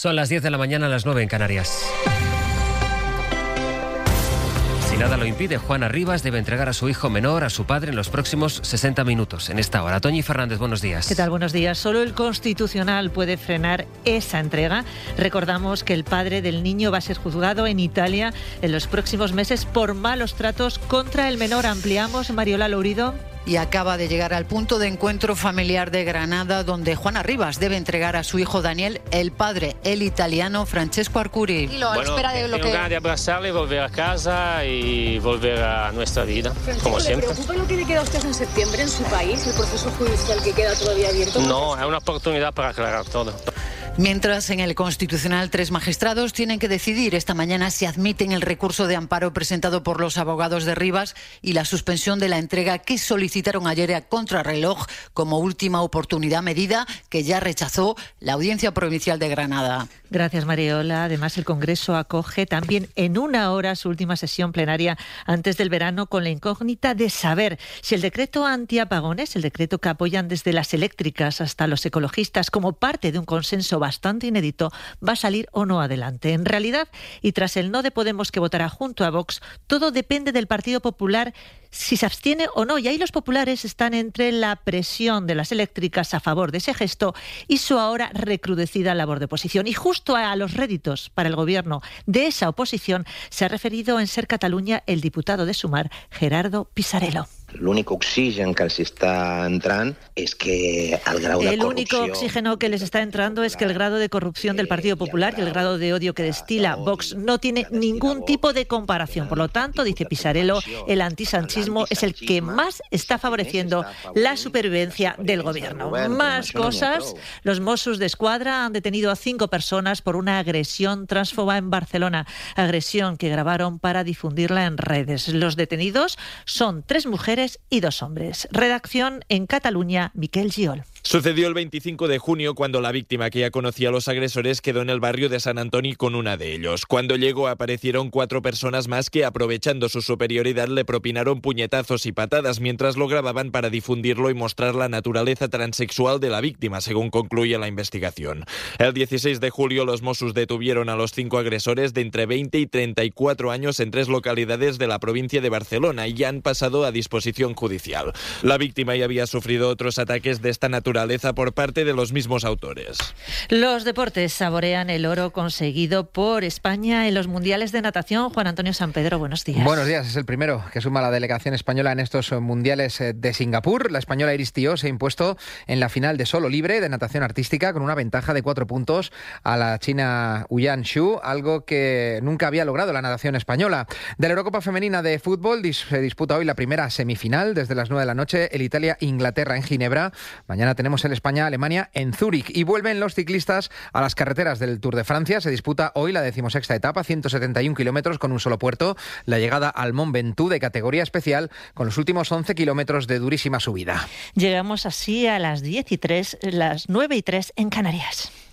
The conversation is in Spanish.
Son las 10 de la mañana, las 9 en Canarias. Si nada lo impide, Juana Rivas debe entregar a su hijo menor a su padre en los próximos 60 minutos. En esta hora, Toñi Fernández, buenos días. ¿Qué tal? Buenos días. Solo el Constitucional puede frenar esa entrega. Recordamos que el padre del niño va a ser juzgado en Italia en los próximos meses por malos tratos contra el menor. Ampliamos, Mariola Lourido. Y acaba de llegar al punto de encuentro familiar de Granada, donde Juana Rivas debe entregar a su hijo Daniel, el padre, el italiano Francesco Arcuri. Espera de lo que... Tengo ganas de abrazarle, volver a casa y volver a nuestra vida, como siempre. ¿Le preocupa lo que le queda a usted en septiembre en su país, el proceso judicial que queda todavía abierto? No, es una oportunidad para aclarar todo. Mientras, en el Constitucional, 3 magistrados tienen que decidir esta mañana si admiten el recurso de amparo presentado por los abogados de Rivas y la suspensión de la entrega que solicitaron ayer a contrarreloj como última oportunidad, medida que ya rechazó la Audiencia Provincial de Granada. Gracias, Mariola. Además, el Congreso acoge también en una hora su última sesión plenaria antes del verano, con la incógnita de saber si el decreto antiapagones, el decreto que apoyan desde las eléctricas hasta los ecologistas como parte de un consenso bastante inédito, va a salir o no adelante. En realidad, y tras el no de Podemos, que votará junto a Vox, todo depende del Partido Popular si se abstiene o no. Y ahí los populares están entre la presión de las eléctricas a favor de ese gesto y su ahora recrudecida labor de oposición. Y justo a los réditos para el gobierno de esa oposición se ha referido en Ser Catalunya el diputado de Sumar, Gerardo Pisarello. L'únic oxigen que els està entrant és que el grau de corrupció... El único oxígeno que les está entrando es que el grado de corrupción del Partido Popular y el grado de odio que destila Vox no tiene ningún tipo de comparación. Por lo tanto, dice Pisarello, el antisanchismo es el que más está favoreciendo la supervivencia del gobierno. Más cosas. Los Mossos d'Esquadra han detenido a 5 personas por una agresión transfoba en Barcelona. Agresión que grabaron para difundirla en redes. Los detenidos son 3 mujeres y 2 hombres. Redacción en Cataluña, Miquel Giol. Sucedió el 25 de junio cuando la víctima, que ya conocía a los agresores, quedó en el barrio de Sant Antoni con una de ellos. Cuando llegó aparecieron 4 personas más que, aprovechando su superioridad, le propinaron puñetazos y patadas mientras lo grababan para difundirlo y mostrar la naturaleza transexual de la víctima, según concluye la investigación. El 16 de julio los Mossos detuvieron a los 5 agresores de entre 20 y 34 años en 3 localidades de la provincia de Barcelona y ya han pasado a disposición judicial. La víctima ya había sufrido otros ataques de esta naturaleza por parte de los mismos autores. Los deportes saborean el oro conseguido por España en los mundiales de natación. Juan Antonio Sampedro, buenos días. Buenos días, es el primero que suma la delegación española en estos mundiales de Singapur. La española Iris Tío se ha impuesto en la final de solo libre de natación artística con una ventaja de 4 puntos a la china Huyan Xu, algo que nunca había logrado la natación española. De la Eurocopa Femenina de fútbol se disputa hoy la primera semifinal desde las 9 de la noche, el Italia-Inglaterra en Ginebra. Mañana tenemos el España-Alemania en Zúrich y vuelven los ciclistas a las carreteras del Tour de Francia. Se disputa hoy la 16ª etapa, 171 kilómetros con un solo puerto, la llegada al Mont Ventoux de categoría especial con los últimos 11 kilómetros de durísima subida. Llegamos así a las 10:03, las 9:03 en Canarias.